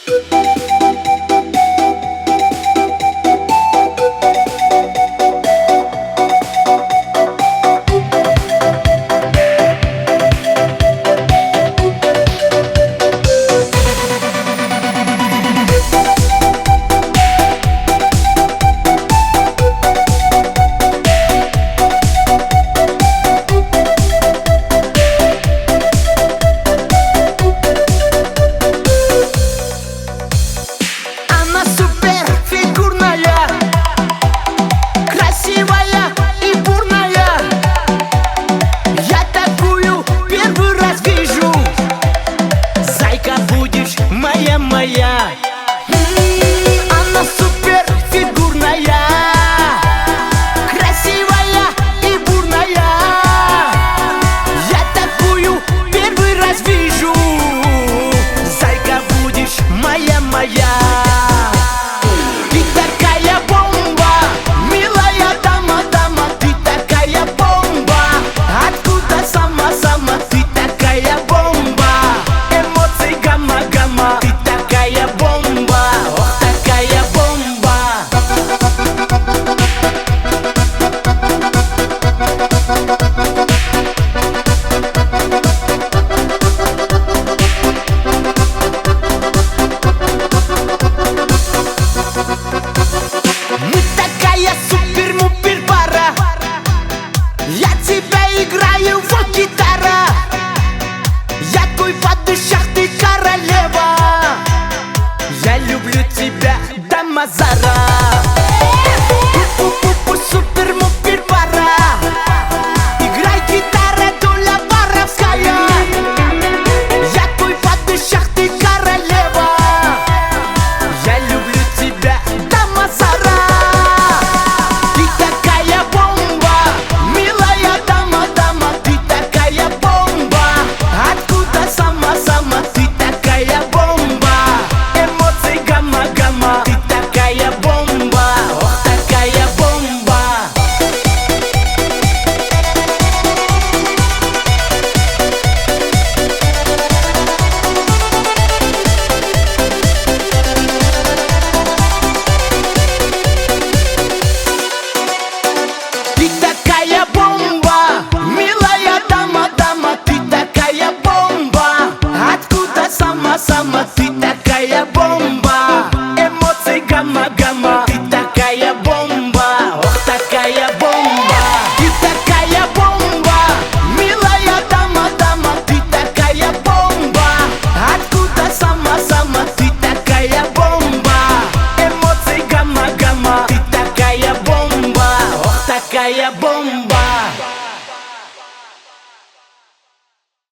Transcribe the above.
Она супер фигурная, красивая и бурная. Я такую первый раз вижу. Зайка, будешь моя-моя. Ты такая бомба, милая дама, ты такая бомба. Откуда сама ты такая бомба? Эмоции гамма-гамма. Ты такая бомба, ох, такая бомба. Мы такая супер-мупер пара. Я тебя играю, вот гитара. Я твой в душах, ты королева. Я люблю тебя до Мазара. Супер-мупер пара. Играй, гитара, доля воровская. Я твой в душах, ты королева. Я люблю тебя до Мазара. Ты такая бомба, милая дама, ты такая бомба. Откуда сама ты такая бомба? Эмоции гамма-гамма. Ты такая бомба, ох, такая бомба. Ты такая бомба, милая дама, ты такая бомба. Откуда сама ты такая бомба? Эмоции гамма-гамма. Ты такая бомба, ох, такая бомба. Ты такая бомба, милая дама, ты такая бомба. Откуда сама ты такая бомба? Эмоции гамма-гамма. Ты такая бомба, ох, такая бомба.